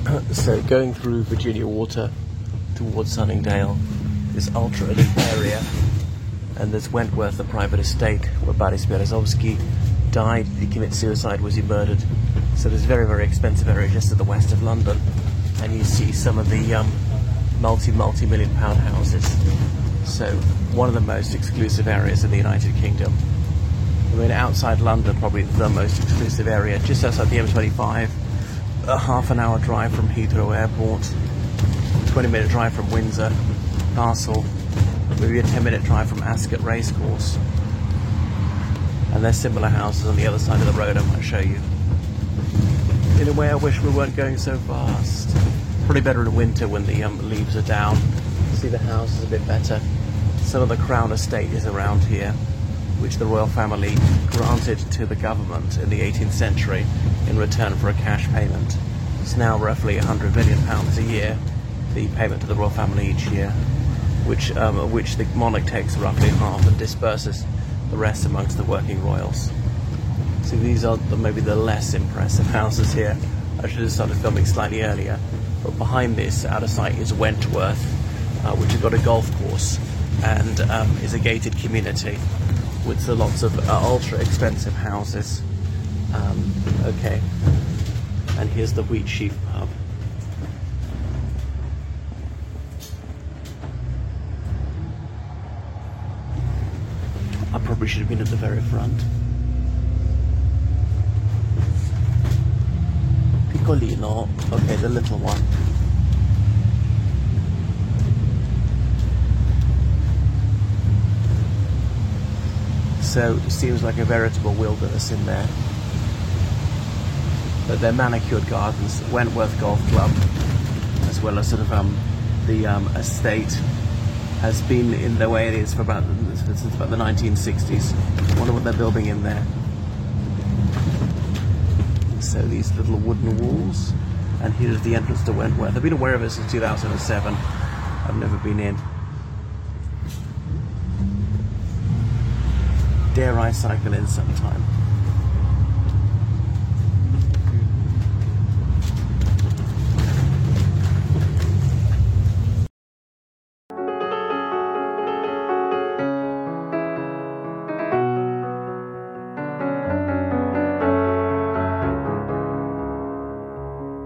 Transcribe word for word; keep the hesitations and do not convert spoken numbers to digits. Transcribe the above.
So going through Virginia Water towards Sunningdale, this ultra elite area, and there's Wentworth, the private estate where Boris Berezovsky died. Did he commit suicide? Was he murdered? So there's a very, very expensive area just to the west of London, and you see some of the um, multi, multi-million pound houses. So one of the most exclusive areas in the United Kingdom. I mean, outside London, probably the most exclusive area, just outside the M twenty-five, a half an hour drive from Heathrow Airport, twenty minute drive from Windsor Castle, maybe a ten minute drive from Ascot Racecourse. And there's similar houses on the other side of the road I might show you. In a way, I wish we weren't going so fast. Probably better in winter when the um, leaves are down. See, the house is a bit better. Some of the Crown estate is around here, which the royal family granted to the government in the eighteenth century in return for a cash payment. It's now roughly one hundred million pounds a year, the payment to the royal family each year, which um, which the monarch takes roughly half and disperses the rest amongst the working royals. So these are the, maybe the less impressive houses here. I should have started filming slightly earlier, but behind this, out of sight, is Wentworth, uh, which has got a golf course and um, is a gated community with lots of uh, ultra expensive houses. Um, okay, and here's the Wheatsheaf pub. I probably should have been at the very front. Piccolino, okay, the little one. So it seems like a veritable wilderness in there. But they're manicured gardens, Wentworth Golf Club, as well as sort of um, the um, estate has been in the way it is for about, since about the nineteen sixties. I wonder what they're building in there. So these little wooden walls, and here's the entrance to Wentworth. I've been aware of it since two thousand seven. I've never been in. Dare I cycle in sometime?